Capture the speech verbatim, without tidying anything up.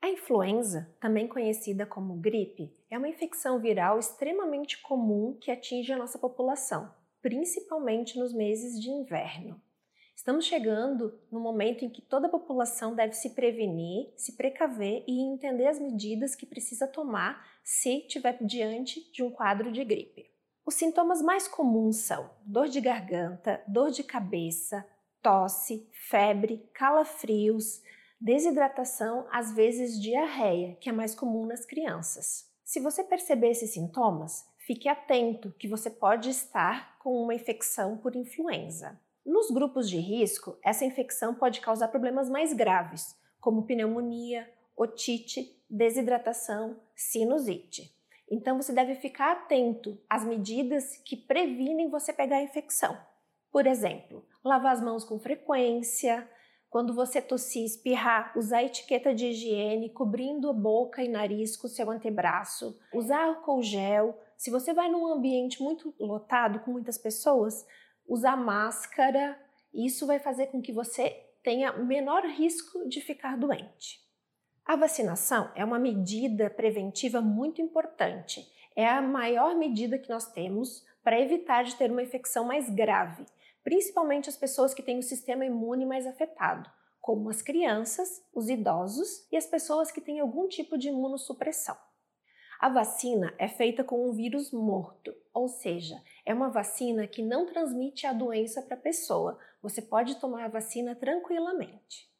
A influenza, também conhecida como gripe, é uma infecção viral extremamente comum que atinge a nossa população, principalmente nos meses de inverno. Estamos chegando no momento em que toda a população deve se prevenir, se precaver e entender as medidas que precisa tomar se estiver diante de um quadro de gripe. Os sintomas mais comuns são dor de garganta, dor de cabeça, tosse, febre, calafrios, desidratação, às vezes diarreia, que é mais comum nas crianças. Se você perceber esses sintomas, fique atento que você pode estar com uma infecção por influenza. Nos grupos de risco, essa infecção pode causar problemas mais graves, como pneumonia, otite, desidratação, sinusite. Então você deve ficar atento às medidas que previnem você pegar a infecção. Por exemplo, lavar as mãos com frequência, quando você tossir e espirrar, usar a etiqueta de higiene cobrindo a boca e nariz com o seu antebraço, usar álcool gel. Se você vai num ambiente muito lotado, com muitas pessoas, usar máscara. Isso vai fazer com que você tenha menor risco de ficar doente. A vacinação é uma medida preventiva muito importante. É a maior medida que nós temos para evitar de ter uma infecção mais grave, principalmente as pessoas que têm o sistema imune mais afetado, como as crianças, os idosos e as pessoas que têm algum tipo de imunossupressão. A vacina é feita com um vírus morto, ou seja, é uma vacina que não transmite a doença para a pessoa. Você pode tomar a vacina tranquilamente.